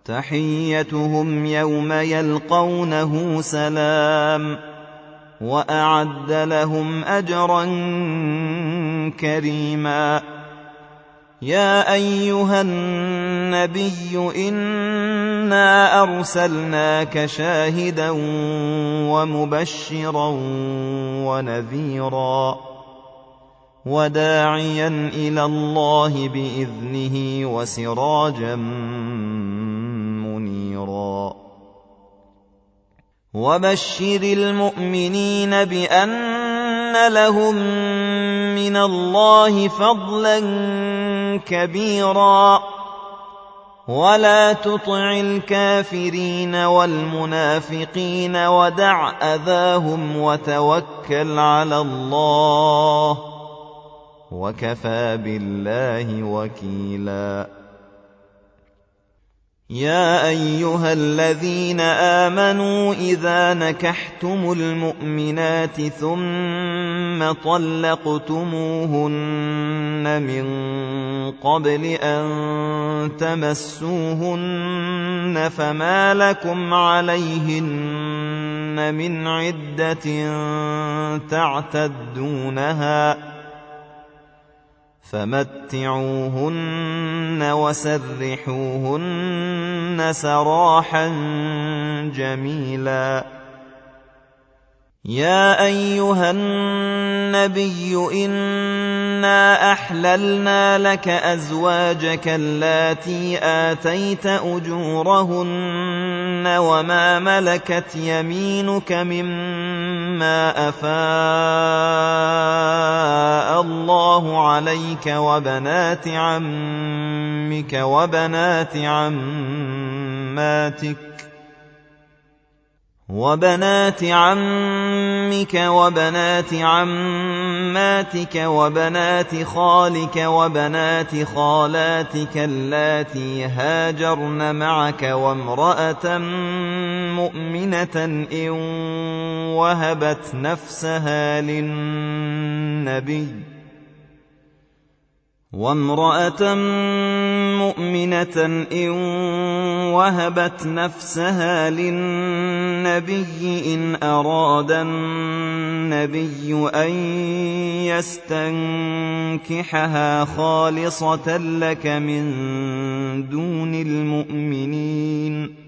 تحيتهم يوم يلقونه سلام وأعد لهم أجرا كريما يا أيها النبي إنا أرسلناك شاهدا ومبشرا ونذيرا وداعيا إلى الله بإذنه وسراجا منيرا وبشر المؤمنين بأن لهم من الله فضلا كبيرا ولا تطع الكافرين والمنافقين ودع أذاهم وتوكل على الله وكفى بالله وكيلا يا أيها الذين آمنوا إذا نكحتم المؤمنات ثم طلقتموهن من قبل أن تمسوهن فما لكم عليهن من عدة تعتدونها فمتعوهن وسرحوهن سراحا جميلا يا أيها النبي إنا أحللنا لك أزواجك اللاتي آتيت أجورهن وما ملكت يمينك مما أفاء الله عليك وبنات عمك وبنات عماتك وبنات خالك وبنات خالاتك اللاتي هاجرن معك وامرأة مؤمنة إن وهبت نفسها للنبي إن أراد النبي أن يستنكحها خالصة لك من دون المؤمنين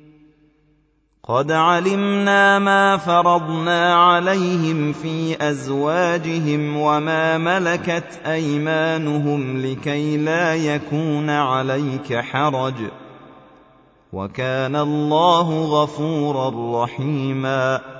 قد علمنا ما فرضنا عليهم في أزواجهم وما ملكت أيمانهم لكي لا يكون عليك حرج وكان الله غفورا رحيما